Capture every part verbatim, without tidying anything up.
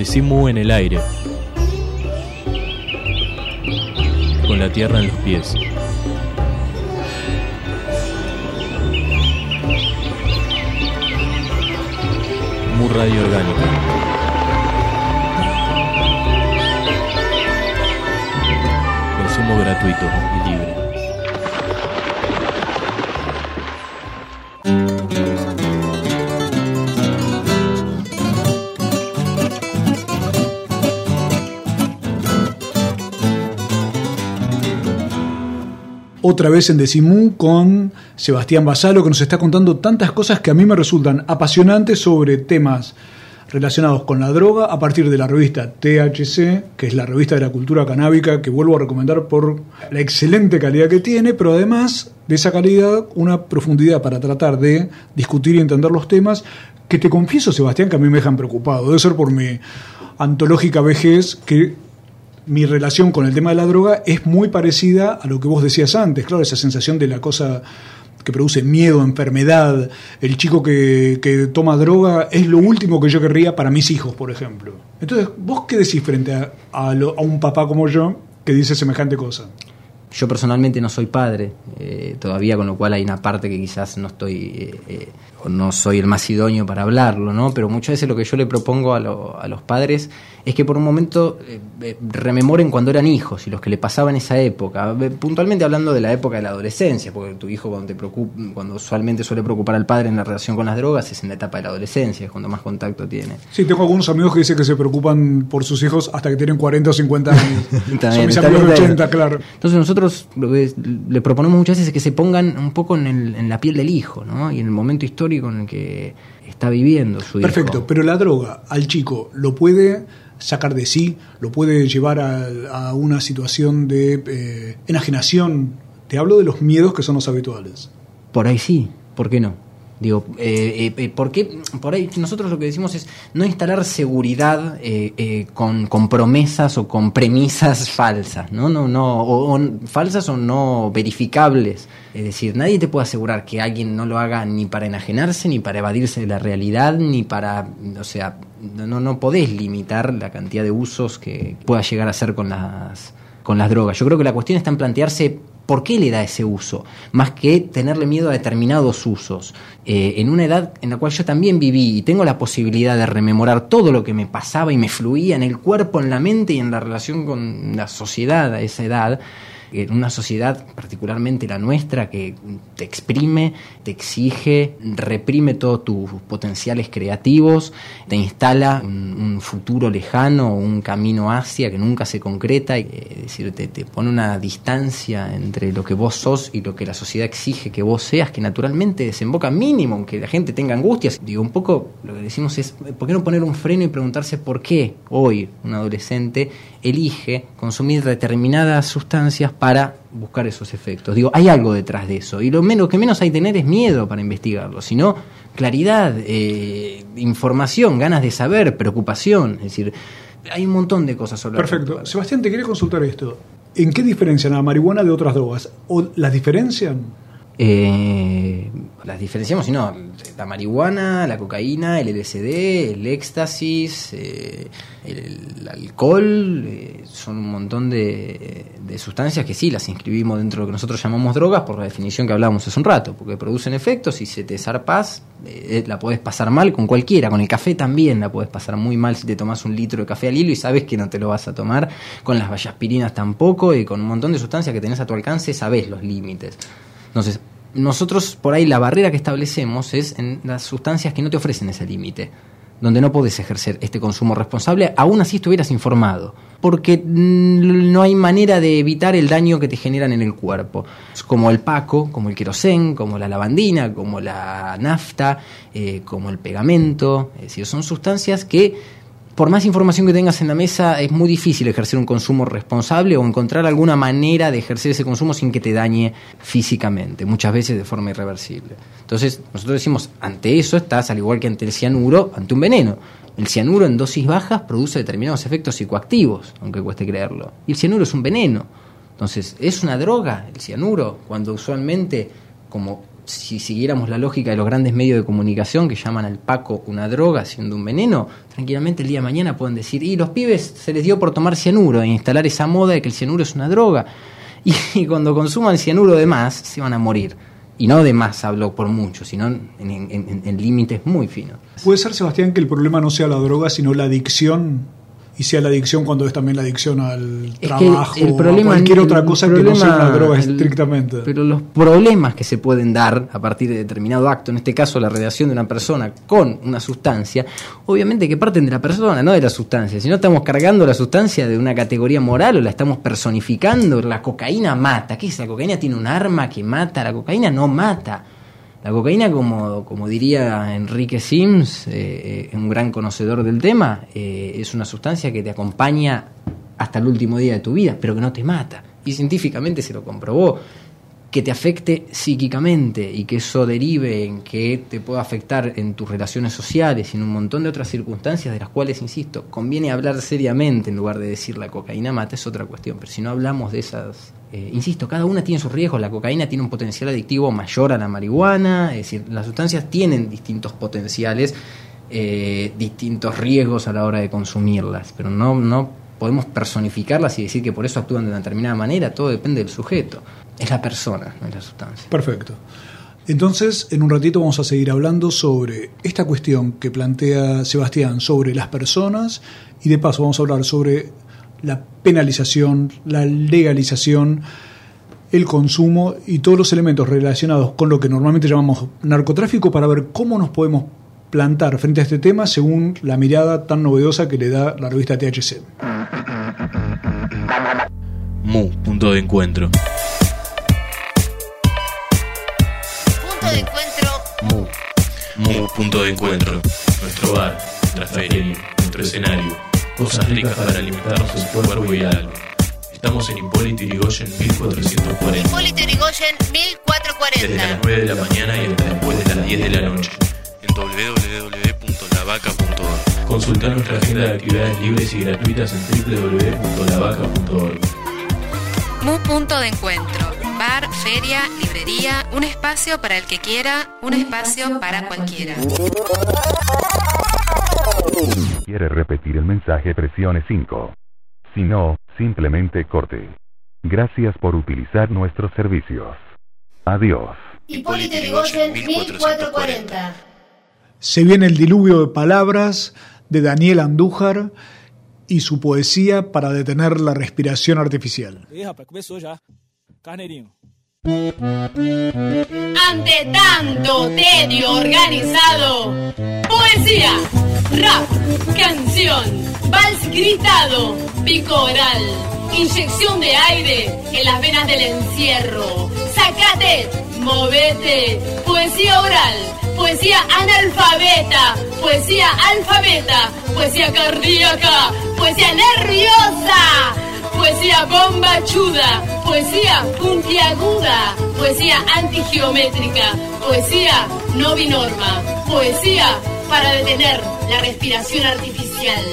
Decimu en el aire, con la tierra en los pies. Mu Radio Orgánica. Consumo gratuito y libre. Otra vez en Decimú con Sebastián Basalo, que nos está contando tantas cosas que a mí me resultan apasionantes sobre temas relacionados con la droga a partir de la revista T H C, que es la revista de la cultura canábica, que vuelvo a recomendar por la excelente calidad que tiene, pero además de esa calidad, una profundidad para tratar de discutir y entender los temas que te confieso, Sebastián, que a mí me dejan preocupado. Debe ser por mi antológica vejez que mi relación con el tema de la droga es muy parecida a lo que vos decías antes, claro, esa sensación de la cosa que produce miedo, enfermedad. El chico que, que toma droga es lo último que yo querría para mis hijos, por ejemplo. Entonces, ¿vos qué decís frente a, a, lo, a un papá como yo que dice semejante cosa? Yo personalmente no soy padre eh, todavía, con lo cual hay una parte que quizás no estoy eh, eh, o no soy el más idóneo para hablarlo, ¿no? Pero muchas veces lo que yo le propongo a, lo, a los padres es que por un momento eh, eh, rememoren cuando eran hijos y los que le pasaban esa época, eh, puntualmente hablando de la época de la adolescencia, porque tu hijo cuando te preocupa, cuando usualmente suele preocupar al padre en la relación con las drogas es en la etapa de la adolescencia, es cuando más contacto tiene. Sí, tengo algunos amigos que dicen que se preocupan por sus hijos hasta que tienen cuarenta o cincuenta años. También, son mis amigos de ochenta, claro. Entonces nosotros lo que le proponemos muchas veces es que se pongan un poco en, el, en la piel del hijo, ¿no? Y en el momento histórico en el que está viviendo su hijo. Perfecto, pero la droga al chico lo puede sacar de sí, lo puede llevar a, a una situación de eh, enajenación. Te hablo de los miedos que son los habituales. Por ahí sí, ¿por qué no? Digo, eh, eh, ¿por qué? Por ahí nosotros lo que decimos es no instalar seguridad eh, eh, con, con promesas o con premisas falsas, ¿no? No, no, o, o falsas o no verificables. Es decir, nadie te puede asegurar que alguien no lo haga ni para enajenarse, ni para evadirse de la realidad, ni para, o sea, no, no podés limitar la cantidad de usos que pueda llegar a hacer con las, con las drogas. Yo creo que la cuestión está en plantearse ¿por qué le da ese uso? Más que tenerle miedo a determinados usos. Eh, en una edad en la cual yo también viví y tengo la posibilidad de rememorar todo lo que me pasaba y me fluía en el cuerpo, en la mente y en la relación con la sociedad a esa edad, en una sociedad, particularmente la nuestra, que te exprime, te exige, reprime todos tus potenciales creativos, te instala un, un futuro lejano, un camino hacia que nunca se concreta, es decir, te, te pone una distancia entre lo que vos sos y lo que la sociedad exige que vos seas, que naturalmente desemboca mínimo, aunque la gente tenga angustias. Digo, un poco lo que decimos es, ¿por qué no poner un freno y preguntarse por qué hoy un adolescente elige consumir determinadas sustancias para buscar esos efectos? Digo, hay algo detrás de eso, y lo menos que menos hay que tener es miedo para investigarlo, sino claridad, eh, información, ganas de saber, preocupación. Es decir, hay un montón de cosas sobre. Perfecto. La Sebastián, te quería consultar esto. ¿En qué diferencian la marihuana de otras drogas? ¿O las diferencian? Eh, las diferenciamos, si no, la marihuana, la cocaína, el L S D, el éxtasis, eh, el, el alcohol, eh, son un montón de, de sustancias que sí las inscribimos dentro de lo que nosotros llamamos drogas por la definición que hablábamos hace un rato, porque producen efectos y si te zarpás, eh, la podés pasar mal con cualquiera. Con el café también la podés pasar muy mal si te tomás un litro de café al hilo y sabes que no te lo vas a tomar. Con las vallaspirinas tampoco, y con un montón de sustancias que tenés a tu alcance sabés los límites. Entonces, nosotros por ahí la barrera que establecemos es en las sustancias que no te ofrecen ese límite, donde no podés ejercer este consumo responsable, aún así estuvieras informado, porque no hay manera de evitar el daño que te generan en el cuerpo, como el paco, como el querosén, como la lavandina, como la nafta, eh, como el pegamento. Es decir, son sustancias que, por más información que tengas en la mesa, es muy difícil ejercer un consumo responsable o encontrar alguna manera de ejercer ese consumo sin que te dañe físicamente, muchas veces de forma irreversible. Entonces, nosotros decimos, ante eso estás, al igual que ante el cianuro, ante un veneno. El cianuro en dosis bajas produce determinados efectos psicoactivos, aunque cueste creerlo. Y el cianuro es un veneno. Entonces, ¿es una droga el cianuro? Cuando usualmente, como si siguiéramos la lógica de los grandes medios de comunicación que llaman al Paco una droga siendo un veneno, tranquilamente el día de mañana pueden decir, y los pibes se les dio por tomar cianuro e instalar esa moda de que el cianuro es una droga, y, y cuando consuman cianuro de más se van a morir. Y no de más hablo por mucho, sino en, en, en, en límites muy finos. ¿Puede ser, Sebastián, que el problema no sea la droga, sino la adicción? Y sea la adicción cuando es también la adicción al es trabajo el problema, o cualquier el, otra el cosa problema, que no sea una droga el, estrictamente. Pero los problemas que se pueden dar a partir de determinado acto, en este caso la relación de una persona con una sustancia, obviamente que parten de la persona, no de la sustancia. Si no estamos cargando la sustancia de una categoría moral o la estamos personificando, la cocaína mata. ¿Qué es? ¿La cocaína tiene un arma que mata? La cocaína no mata. La cocaína, como, como diría Enrique Sims, eh, un gran conocedor del tema, eh, es una sustancia que te acompaña hasta el último día de tu vida, pero que no te mata. Y científicamente se lo comprobó, que te afecte psíquicamente y que eso derive en que te pueda afectar en tus relaciones sociales y en un montón de otras circunstancias de las cuales, insisto, conviene hablar seriamente en lugar de decir la cocaína mata, es otra cuestión. Pero si no hablamos de esas... Eh, insisto, cada una tiene sus riesgos. La cocaína tiene un potencial adictivo mayor a la marihuana, es decir, las sustancias tienen distintos potenciales, eh, distintos riesgos a la hora de consumirlas, pero no, no podemos personificarlas y decir que por eso actúan de una determinada manera. Todo depende del sujeto. Es la persona, no es la sustancia. Perfecto. Entonces, en un ratito vamos a seguir hablando sobre esta cuestión que plantea Sebastián sobre las personas y de paso vamos a hablar sobre la penalización, la legalización, el consumo y todos los elementos relacionados con lo que normalmente llamamos narcotráfico para ver cómo nos podemos plantar frente a este tema según la mirada tan novedosa que le da la revista T H C. Mu, punto de encuentro. Punto de encuentro. Mu. Mu, punto de encuentro. Nuestro bar, nuestra feria, nuestro escenario. Cosas ricas para alimentarnos en cuerpo y alma. Estamos en Hipólito Yrigoyen mil cuatrocientos cuarenta. Hipólito Yrigoyen mil cuatrocientos cuarenta. Desde las nueve de la mañana y hasta después de las diez de la noche. En doble u doble u doble u punto la vaca punto org. Consulta nuestra agenda de actividades libres y gratuitas en doble u doble u doble u punto la vaca punto org. Mu punto de encuentro. Bar, feria, librería, un espacio para el que quiera, un espacio para cualquiera. ¿Quiere repetir el mensaje? Presione cinco. Si no, simplemente corte. Gracias por utilizar nuestros servicios. Adiós. Hipólito Yrigoyen mil cuatrocientos cuarenta. Se viene el diluvio de palabras de Daniel Andújar y su poesía para detener la respiración artificial. Ih, rapaz, começou já. Carneirinho. Ante tanto tedio organizado, poesía, rap, canción, vals gritado, pico oral, inyección de aire en las venas del encierro. Sacate, movete, poesía oral, poesía analfabeta, poesía alfabeta, poesía cardíaca, poesía nerviosa, poesía bombachuda, poesía puntiaguda, poesía antigeométrica, poesía no binorma, poesía para detener la respiración artificial.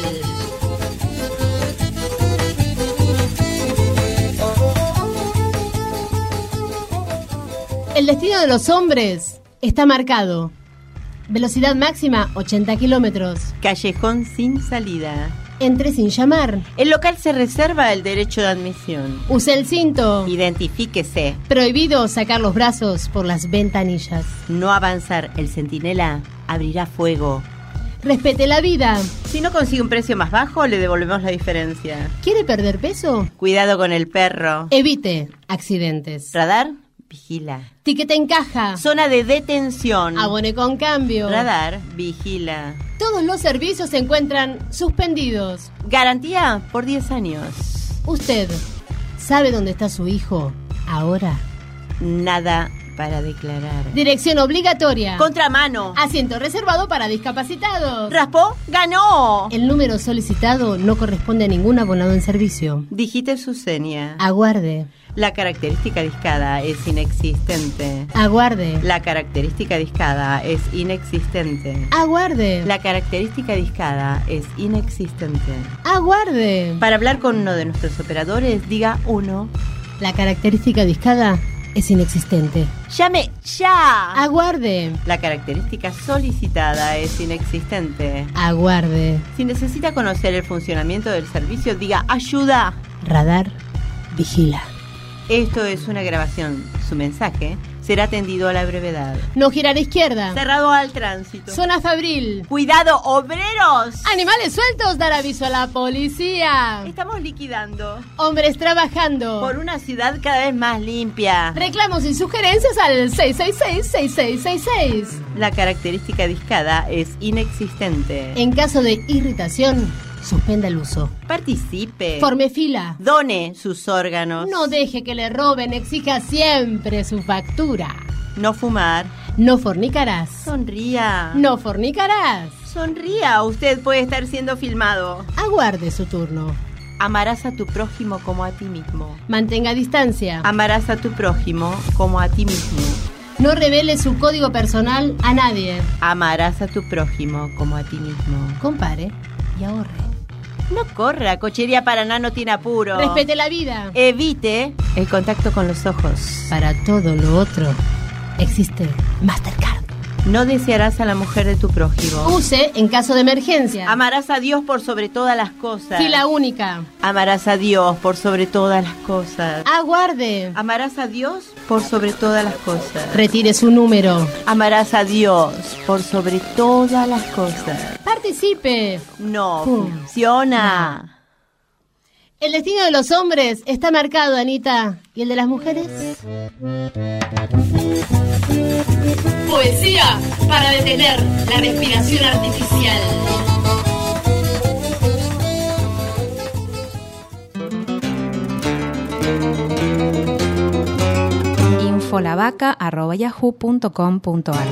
El destino de los hombres está marcado. Velocidad máxima ochenta kilómetros. Callejón sin salida. Entre sin llamar. El local se reserva el derecho de admisión. Use el cinto. Identifíquese. Prohibido sacar los brazos por las ventanillas. No avanzar. El centinela abrirá fuego. Respete la vida. Si no consigue un precio más bajo, le devolvemos la diferencia. ¿Quiere perder peso? Cuidado con el perro. Evite accidentes. Radar, vigila. Ticket en caja. Zona de detención. Abone con cambio. Radar, vigila. Todos los servicios se encuentran suspendidos. Garantía por diez años. ¿Usted sabe dónde está su hijo ahora? Nada para declarar. Dirección obligatoria. Contramano. Asiento reservado para discapacitados. ¿Raspó? ¡Ganó! El número solicitado no corresponde a ningún abonado en servicio. Digite su seña. Aguarde. La característica discada es inexistente. Aguarde. La característica discada es inexistente. Aguarde. La característica discada es inexistente. Aguarde. Para hablar con uno de nuestros operadores, diga uno. La característica discada es inexistente. ¡Llame ya! Aguarde. La característica solicitada es inexistente. Aguarde. Si necesita conocer el funcionamiento del servicio, diga ayuda. Radar, vigila. Esto es una grabación. Su mensaje será atendido a la brevedad. No girar a izquierda. Cerrado al tránsito. Zona fabril. ¡Cuidado, obreros! Animales sueltos, dar aviso a la policía. Estamos liquidando. Hombres trabajando. Por una ciudad cada vez más limpia. Reclamos y sugerencias al seis seis seis, seis seis seis seis. La característica discada es inexistente. En caso de irritación, suspenda el uso. Participe. Forme fila. Done sus órganos. No deje que le roben, exija siempre su factura. No fumar. No fornicarás. Sonría. No fornicarás. Sonría, usted puede estar siendo filmado. Aguarde su turno. Amarás a tu prójimo como a ti mismo. Mantenga distancia. Amarás a tu prójimo como a ti mismo. No revele su código personal a nadie. Amarás a tu prójimo como a ti mismo. Compare y ahorre. No corra, Cochería Paraná no tiene apuro. Respete la vida. Evite el contacto con los ojos. Para todo lo otro existe Mastercard. No desearás a la mujer de tu prójimo. Use en caso de emergencia. Amarás a Dios por sobre todas las cosas. Fila única. Amarás a Dios por sobre todas las cosas. Aguarde. Amarás a Dios por sobre todas las cosas. Retire su número. Amarás a Dios por sobre todas las cosas. Participe. No funciona. El destino de los hombres está marcado, Anita. ¿Y el de las mujeres? Poesía para detener la respiración artificial. infolavaca arroba yahoo punto com punto ar.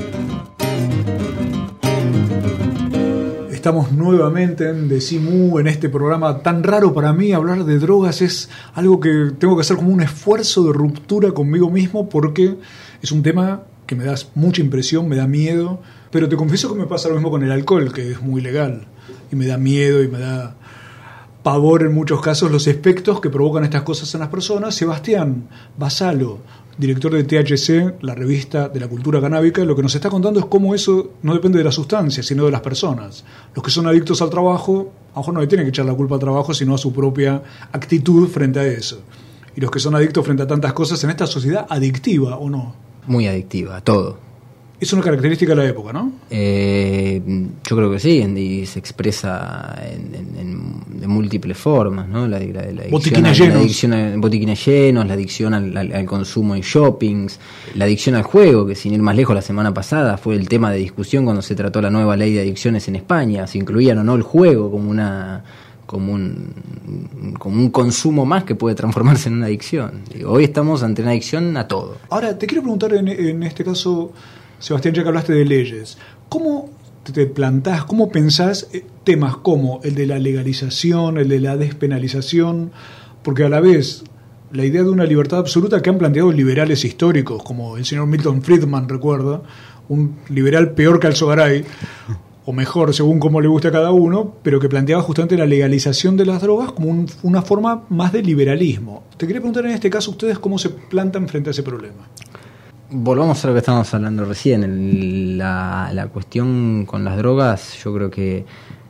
Estamos nuevamente en Decimú, en este programa tan raro para mí. Hablar de drogas es algo que tengo que hacer como un esfuerzo de ruptura conmigo mismo, porque es un tema que me da mucha impresión, me da miedo, pero te confieso que me pasa lo mismo con el alcohol, que es muy legal, y me da miedo y me da pavor en muchos casos los efectos que provocan estas cosas en las personas. Sebastián Basalo, director de T H C, la revista de la cultura canábica, lo que nos está contando es cómo eso no depende de la sustancia, sino de las personas. Los que son adictos al trabajo, a lo mejor no le tienen que echar la culpa al trabajo, sino a su propia actitud frente a eso. Y los que son adictos frente a tantas cosas en esta sociedad adictiva, ¿o no? Muy adictiva, todo. Es una característica de la época, ¿no? Eh, yo creo que sí, y se expresa en, en, en, de múltiples formas, ¿no? La, la, la botiquines llenos. La adicción a botiquines llenos, la adicción al, al, al consumo en shoppings, la adicción al juego, que sin ir más lejos la semana pasada fue el tema de discusión cuando se trató la nueva ley de adicciones en España, si incluían o no el juego como una como un, como un consumo más que puede transformarse en una adicción. Digo, hoy estamos ante una adicción a todo. Ahora, te quiero preguntar en, en este caso, Sebastián, ya que hablaste de leyes, ¿cómo te plantás, cómo pensás temas como el de la legalización, el de la despenalización? Porque a la vez, la idea de una libertad absoluta que han planteado liberales históricos, como el señor Milton Friedman, recuerda, un liberal peor que Alzogaray, o mejor, según cómo le guste a cada uno, pero que planteaba justamente la legalización de las drogas como un, una forma más de liberalismo. Te quería preguntar en este caso, ¿ustedes cómo se plantan frente a ese problema? Volvamos a lo que estábamos hablando recién. El, la, la cuestión con las drogas, yo creo que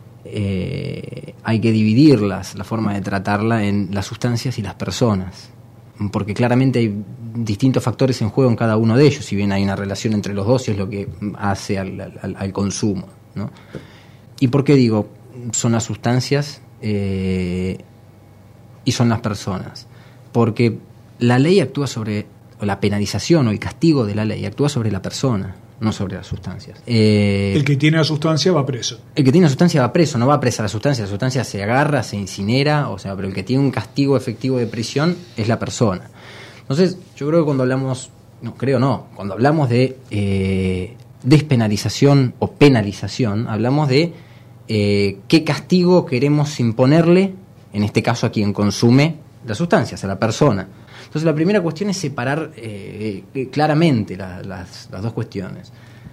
eh, hay que dividirlas, la forma de tratarla, en las sustancias y las personas, porque claramente hay distintos factores en juego en cada uno de ellos, si bien hay una relación entre los dos y es lo que hace al, al, al consumo, ¿no? ¿Y por qué digo son las sustancias eh, y son las personas? Porque la ley actúa sobre, o la penalización o el castigo de la ley actúa sobre la persona, no sobre las sustancias. Eh, el que tiene la sustancia va preso. El que tiene la sustancia va preso, no va presa la sustancia. La sustancia se agarra, se incinera, o sea, pero el que tiene un castigo efectivo de prisión es la persona. Entonces, yo creo que cuando hablamos, no, creo no, cuando hablamos de eh, despenalización o penalización, hablamos de eh, qué castigo queremos imponerle, en este caso a quien consume las sustancias, a la persona. Entonces la primera cuestión es separar eh, eh, claramente la, las, las dos cuestiones.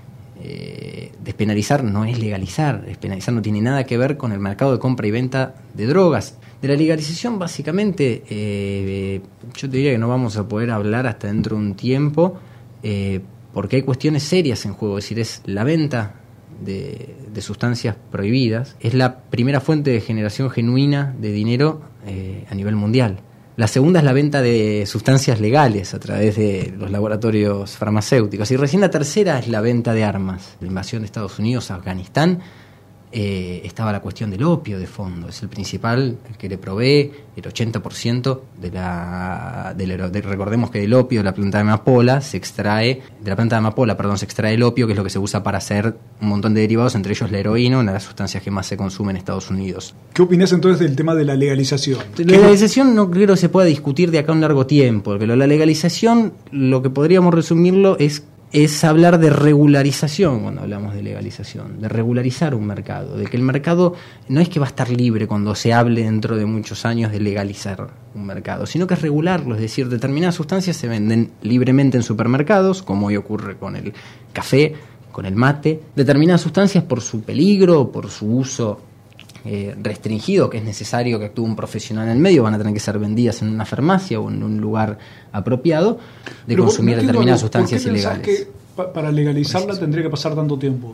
Eh, despenalizar no es legalizar, despenalizar no tiene nada que ver con el mercado de compra y venta de drogas, De la legalización, básicamente, eh, yo te diría que no vamos a poder hablar hasta dentro de un tiempo, eh, porque hay cuestiones serias en juego. Es decir, es la venta de, de sustancias prohibidas, es la primera fuente de generación genuina de dinero eh, a nivel mundial. La segunda es la venta de sustancias legales a través de los laboratorios farmacéuticos. Y recién la tercera es la venta de armas. La invasión de Estados Unidos a Afganistán, eh, estaba la cuestión del opio de fondo. Es el principal, el que le provee el ochenta por ciento de la... De la de, recordemos que del opio de la planta de amapola se extrae... De la planta de amapola, perdón, se extrae el opio, que es lo que se usa para hacer un montón de derivados, entre ellos la heroína, una de las sustancias que más se consume en Estados Unidos. ¿Qué opinas entonces del tema de la legalización? La legalización no creo que se pueda discutir de acá a un largo tiempo, pero la legalización, lo que podríamos resumirlo es, es hablar de regularización cuando hablamos de legalización, de regularizar un mercado, de que el mercado no es que va a estar libre cuando se hable dentro de muchos años de legalizar un mercado, sino que es regularlo, es decir, determinadas sustancias se venden libremente en supermercados, como hoy ocurre con el café, con el mate, determinadas sustancias por su peligro, por su uso eh, restringido, que es necesario que actúe un profesional en el medio, van a tener que ser vendidas en una farmacia o en un lugar apropiado de Pero consumir no determinadas sustancias ¿por qué ilegales. Que pa- para legalizarla tendría que pasar tanto tiempo?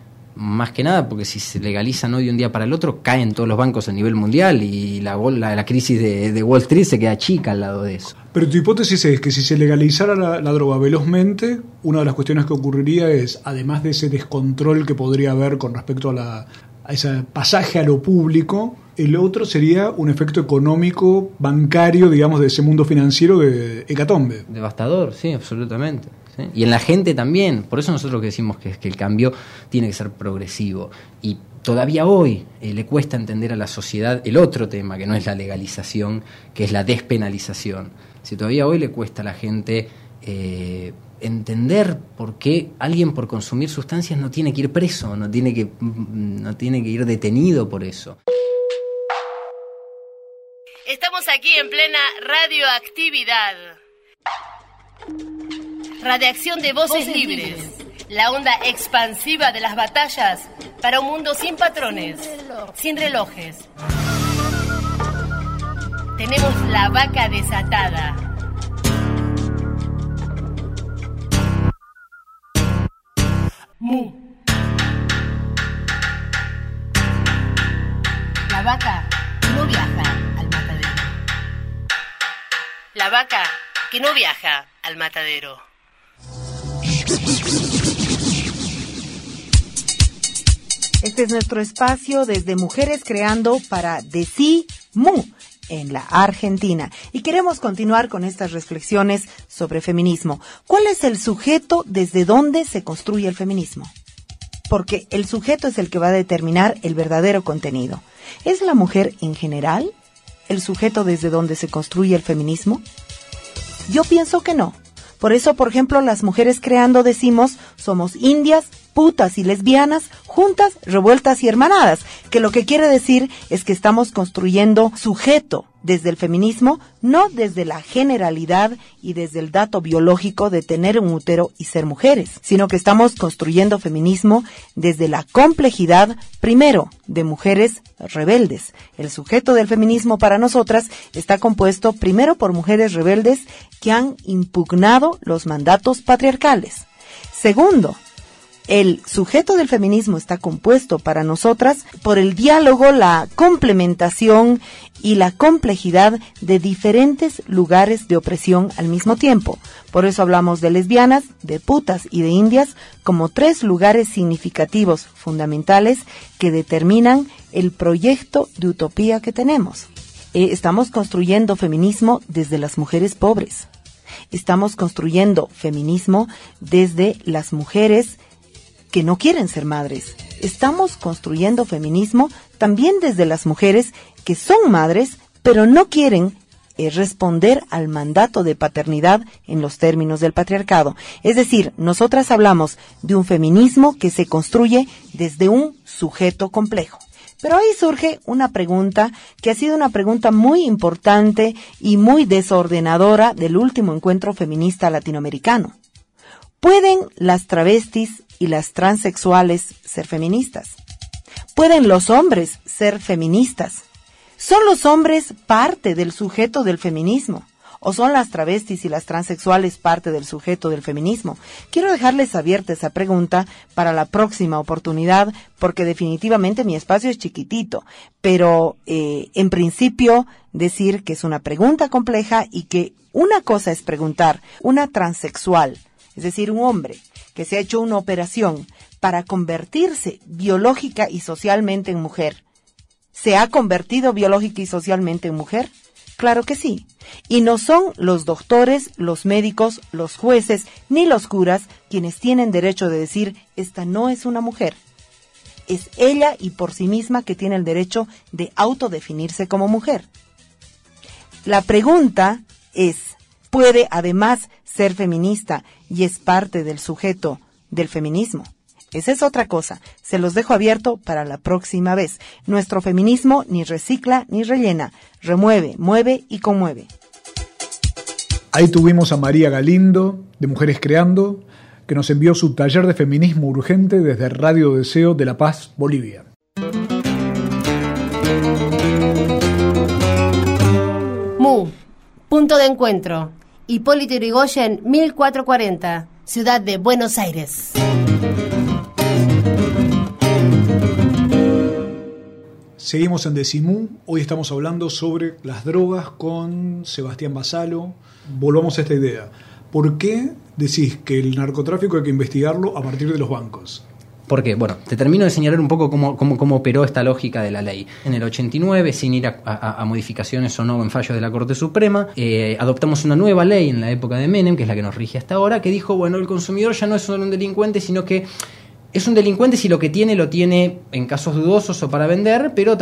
Más que nada porque si se legalizan hoy de un día para el otro, caen todos los bancos a nivel mundial y la, la, la crisis de, de Wall Street se queda chica al lado de eso. Pero tu hipótesis es que si se legalizara la, la droga velozmente, una de las cuestiones que ocurriría es, además de ese descontrol que podría haber con respecto a, la, a ese pasaje a lo público, el otro sería un efecto económico, bancario, digamos, de ese mundo financiero de hecatombe. Devastador, sí, absolutamente. ¿Sí? Y en la gente también. Por eso nosotros que decimos que, que el cambio tiene que ser progresivo. Y todavía hoy eh, le cuesta entender a la sociedad el otro tema, que no es la legalización, que es la despenalización. Si todavía hoy le cuesta a la gente eh, entender por qué alguien por consumir sustancias no tiene que ir preso, no tiene que, no tiene que ir detenido por eso. Estamos aquí en plena radioactividad. Radiación de voces, voces libres. libres. La onda expansiva de las batallas para un mundo sin patrones, sin, reloj. sin relojes. Tenemos la vaca desatada. Mu. La vaca no viaja al matadero. La vaca que no viaja al matadero. Este es nuestro espacio desde Mujeres Creando para Decimu en la Argentina. Y queremos continuar con estas reflexiones sobre feminismo. ¿Cuál es el sujeto desde donde se construye el feminismo? Porque el sujeto es el que va a determinar el verdadero contenido. ¿Es la mujer en general el sujeto desde donde se construye el feminismo? Yo pienso que no. Por eso, por ejemplo, las Mujeres Creando decimos somos indias, putas y lesbianas, juntas, revueltas y hermanadas, que lo que quiere decir es que estamos construyendo sujeto desde el feminismo, no desde la generalidad y desde el dato biológico de tener un útero y ser mujeres, sino que estamos construyendo feminismo desde la complejidad, primero, de mujeres rebeldes. El sujeto del feminismo para nosotras está compuesto primero por mujeres rebeldes que han impugnado los mandatos patriarcales. Segundo, el sujeto del feminismo está compuesto para nosotras por el diálogo, la complementación y la complejidad de diferentes lugares de opresión al mismo tiempo. Por eso hablamos de lesbianas, de putas y de indias como tres lugares significativos, fundamentales, que determinan el proyecto de utopía que tenemos. Eh, estamos construyendo feminismo desde las mujeres pobres. Estamos construyendo feminismo desde las mujeres que no quieren ser madres. Estamos construyendo feminismo también desde las mujeres que son madres, pero no quieren eh, responder al mandato de paternidad en los términos del patriarcado. Es decir, nosotras hablamos de un feminismo que se construye desde un sujeto complejo. Pero ahí surge una pregunta que ha sido una pregunta muy importante y muy desordenadora del último encuentro feminista latinoamericano. ¿Pueden las travestis y las transexuales ser feministas? ¿Pueden los hombres ser feministas? ¿Son los hombres parte del sujeto del feminismo? ¿O son las travestis y las transexuales parte del sujeto del feminismo? Quiero dejarles abierta esa pregunta para la próxima oportunidad, porque definitivamente mi espacio es chiquitito, pero eh, en principio decir que es una pregunta compleja y que una cosa es preguntar, una transexual, es decir, un hombre que se ha hecho una operación para convertirse biológica y socialmente en mujer, ¿se ha convertido biológica y socialmente en mujer? Claro que sí. Y no son los doctores, los médicos, los jueces, ni los curas quienes tienen derecho de decir, esta no es una mujer. Es ella y por sí misma que tiene el derecho de autodefinirse como mujer. La pregunta es, ¿puede además ser feminista y es parte del sujeto del feminismo? Esa es otra cosa. Se los dejo abierto para la próxima vez. Nuestro feminismo ni recicla ni rellena. Remueve, mueve y conmueve. Ahí tuvimos a María Galindo, de Mujeres Creando, que nos envió su taller de feminismo urgente desde Radio Deseo de La Paz, Bolivia. Mu, punto de encuentro. Hipólito Yrigoyen, mil cuatrocientos cuarenta, Ciudad de Buenos Aires. Seguimos en Decimú, hoy estamos hablando sobre las drogas con Sebastián Basalo. Volvamos a esta idea. ¿Por qué decís que el narcotráfico hay que investigarlo a partir de los bancos? ¿Por qué? Bueno, te termino de señalar un poco cómo, cómo, cómo operó esta lógica de la ley. En el ochenta y nueve, sin ir a, a, a modificaciones o no en fallos de la Corte Suprema, eh, adoptamos una nueva ley en la época de Menem, que es la que nos rige hasta ahora, que dijo, bueno, el consumidor ya no es solo un delincuente, sino que es un delincuente si lo que tiene lo tiene en casos dudosos o para vender, pero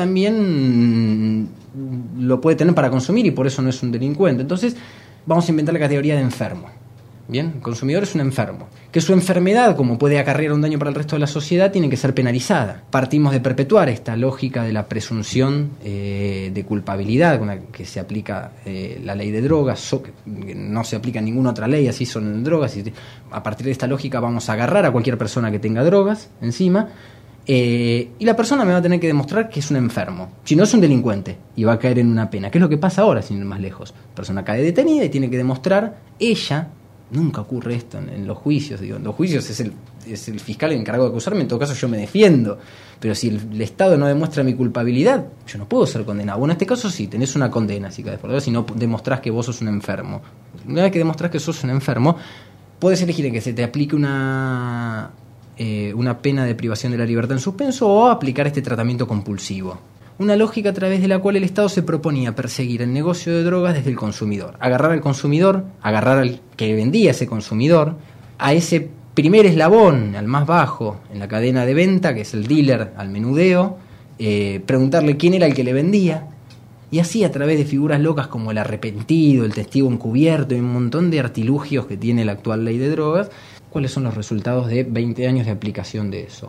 también lo puede tener para consumir y por eso no es un delincuente. Entonces vamos a inventar la categoría de enfermo. Bien, el consumidor es un enfermo. Que su enfermedad, como puede acarrear un daño para el resto de la sociedad, tiene que ser penalizada. Partimos de perpetuar esta lógica de la presunción eh, de culpabilidad con la que se aplica eh, la ley de drogas, so, que no se aplica ninguna otra ley, así son en drogas. Y a partir de esta lógica vamos a agarrar a cualquier persona que tenga drogas encima eh, y la persona me va a tener que demostrar que es un enfermo. Si no, es un delincuente y va a caer en una pena. ¿Qué es lo que pasa ahora, sin ir más lejos? La persona cae detenida y tiene que demostrar ella. Nunca ocurre esto en, en los juicios, digo, en los juicios es el, es el fiscal el encargado de acusarme, en todo caso yo me defiendo, pero si el, el Estado no demuestra mi culpabilidad, yo no puedo ser condenado. Bueno, en este caso sí, tenés una condena, si no demostrás que vos sos un enfermo. Una vez que demostrás que sos un enfermo, podés elegir en que se te aplique una, eh, una pena de privación de la libertad en suspenso o aplicar este tratamiento compulsivo. Una lógica a través de la cual el Estado se proponía perseguir el negocio de drogas desde el consumidor. Agarrar al consumidor, agarrar al que vendía ese consumidor, a ese primer eslabón, al más bajo en la cadena de venta, que es el dealer al menudeo, eh, preguntarle quién era el que le vendía, y así a través de figuras locas como el arrepentido, el testigo encubierto y un montón de artilugios que tiene la actual ley de drogas, cuáles son los resultados de veinte años de aplicación de eso.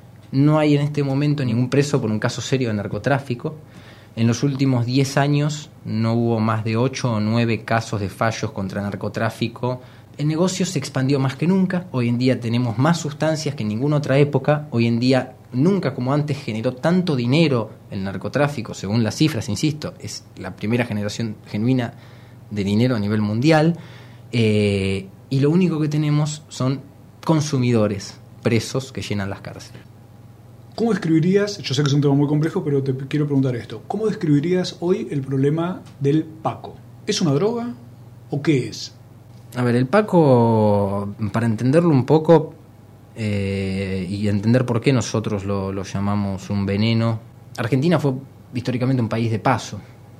No hay en este momento ningún preso por un caso serio de narcotráfico. En los últimos diez años no hubo más de ocho o nueve casos de fallos contra narcotráfico. El negocio se expandió más que nunca. Hoy en día tenemos más sustancias que en ninguna otra época. Hoy en día nunca como antes generó tanto dinero el narcotráfico, según las cifras, insisto, es la primera generación genuina de dinero a nivel mundial. Eh, y lo único que tenemos son consumidores presos que llenan las cárceles. ¿Cómo describirías, yo sé que es un tema muy complejo, pero te quiero preguntar esto, ¿cómo describirías hoy el problema del Paco? ¿Es una droga o qué es? A ver, el Paco, para entenderlo un poco eh, y entender por qué nosotros lo, lo llamamos un veneno, Argentina fue históricamente un país de paso,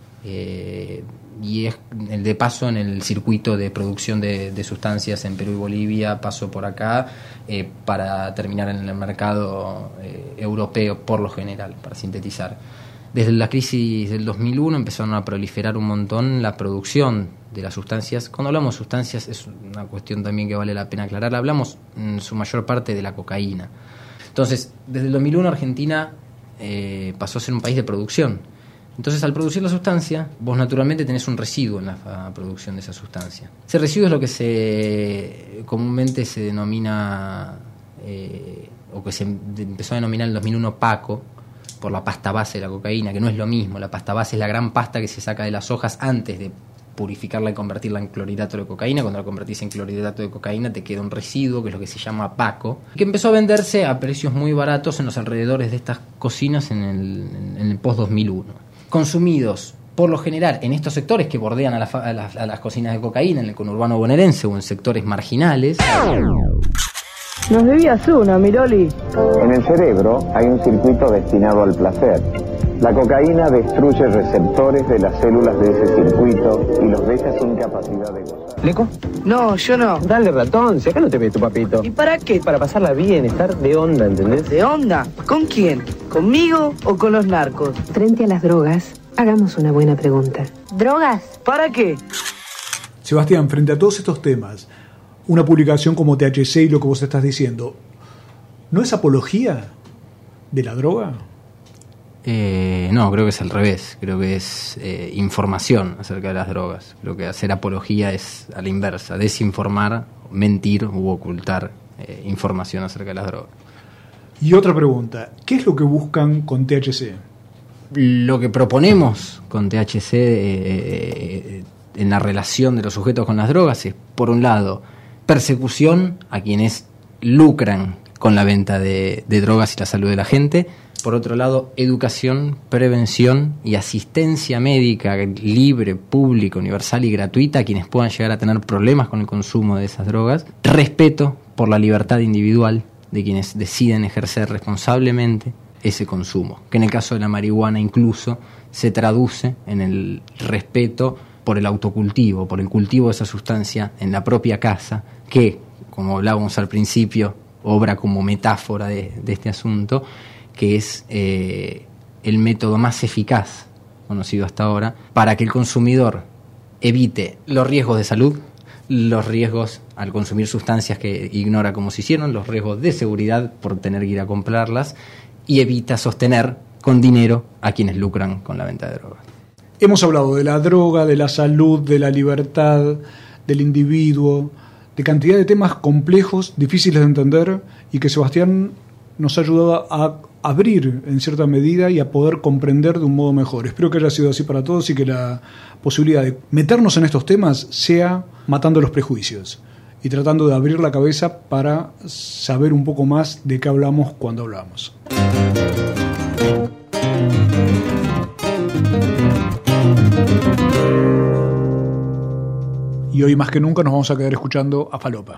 eh, y es el de paso en el circuito de producción de, de sustancias en Perú y Bolivia, paso por acá eh, para terminar en el mercado eh, europeo por lo general, para sintetizar. Desde la crisis del dos mil uno empezaron a proliferar un montón la producción de las sustancias. Cuando hablamos de sustancias es una cuestión también que vale la pena aclarar, hablamos en su mayor parte de la cocaína. Entonces, desde el dos mil uno Argentina eh, pasó a ser un país de producción. Entonces, al producir la sustancia, vos naturalmente tenés un residuo en la producción de esa sustancia. Ese residuo es lo que se comúnmente se denomina, eh, o que se empezó a denominar en el dos mil uno Paco, por la pasta base de la cocaína, que no es lo mismo. La pasta base es la gran pasta que se saca de las hojas antes de purificarla y convertirla en clorhidrato de cocaína. Cuando la convertís en clorhidrato de cocaína te queda un residuo, que es lo que se llama paco, que empezó a venderse a precios muy baratos en los alrededores de estas cocinas en el, en el post dos mil uno. Consumidos por lo general en estos sectores que bordean a, la, a, las, a las cocinas de cocaína, en el conurbano bonaerense o en sectores marginales. Nos debías una, Miroli. En el cerebro hay un circuito destinado al placer. La cocaína destruye receptores de las células de ese circuito y los deja sin capacidad de gozar. ¿Leco? No, yo no. Dale, ratón, si acá no te ve tu papito. ¿Y para qué? Para pasarla bien, estar de onda, ¿entendés? ¿De onda? ¿Con quién? ¿Conmigo o con los narcos? Frente a las drogas, hagamos una buena pregunta. ¿Drogas? ¿Para qué? Sebastián, frente a todos estos temas, una publicación como T H C y lo que vos estás diciendo, ¿no es apología de la droga? Eh, no, creo que es al revés. Creo que es eh, información acerca de las drogas. Creo que hacer apología es a la inversa, desinformar, mentir u ocultar eh, información acerca de las drogas. Y otra pregunta, ¿qué es lo que buscan con T H C? Lo que proponemos con T H C eh, en la relación de los sujetos con las drogas es, por un lado, persecución a quienes lucran con la venta de, de drogas y la salud de la gente. Por otro lado, educación, prevención y asistencia médica libre, pública, universal y gratuita a quienes puedan llegar a tener problemas con el consumo de esas drogas. Respeto por la libertad individual de quienes deciden ejercer responsablemente ese consumo, que en el caso de la marihuana incluso se traduce en el respeto por el autocultivo, por el cultivo de esa sustancia en la propia casa, que, como hablábamos al principio, obra como metáfora de, de este asunto, que es eh, el método más eficaz conocido hasta ahora para que el consumidor evite los riesgos de salud, los riesgos al consumir sustancias que ignora cómo se hicieron, los riesgos de seguridad por tener que ir a comprarlas, y evita sostener con dinero a quienes lucran con la venta de drogas. Hemos hablado de la droga, de la salud, de la libertad, del individuo, de cantidad de temas complejos, difíciles de entender, y que Sebastián nos ha ayudado a abrir en cierta medida y a poder comprender de un modo mejor. Espero que haya sido así para todos y que la posibilidad de meternos en estos temas sea matando los prejuicios y tratando de abrir la cabeza para saber un poco más de qué hablamos cuando hablamos. Y hoy más que nunca nos vamos a quedar escuchando a Falopa.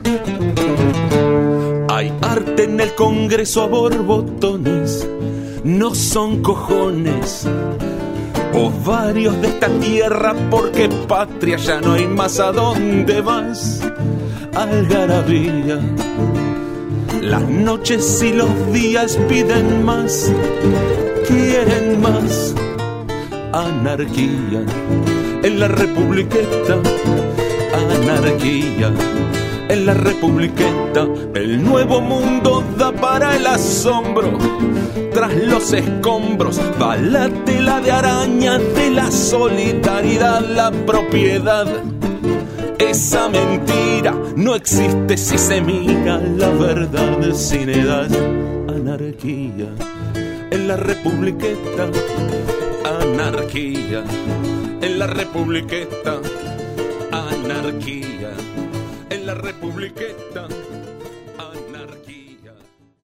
Hay arte en el Congreso a borbotones, no son cojones, ovarios de esta tierra, porque patria ya no hay más. ¿A dónde vas? Algarabía. Las noches y los días piden más, quieren más. Anarquía en la republiqueta, anarquía en la republiqueta. El nuevo mundo da para el asombro, tras los escombros va la tela de araña de la solidaridad, la propiedad. Esa mentira no existe si se mira la verdad sin edad. Anarquía en la republiqueta, anarquía en la republiqueta, anarquía en la republiqueta.